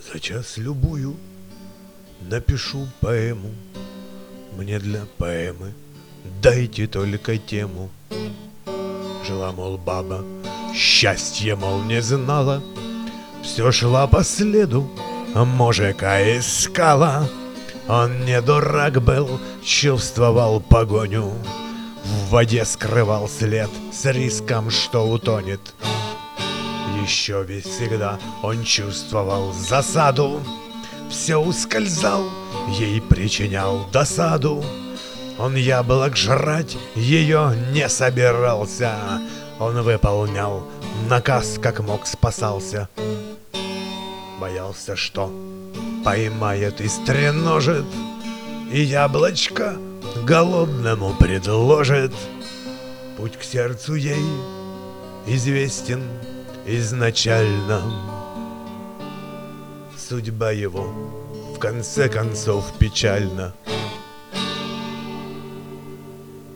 За час любую напишу поэму. Мне для поэмы дайте только тему. Жила, мол, баба, счастье, мол, не знала, все шла по следу, мужика искала. Он не дурак был, чувствовал погоню, в воде скрывал след с риском, что утонет. Еще ведь всегда он чувствовал засаду, все ускользал, ей причинял досаду. Он яблок жрать ее не собирался, он выполнял наказ, как мог спасался. Боялся, что поймает и стреножит, и яблочко голодному предложит. Путь к сердцу ей известен изначально. Судьба его в конце концов печальна.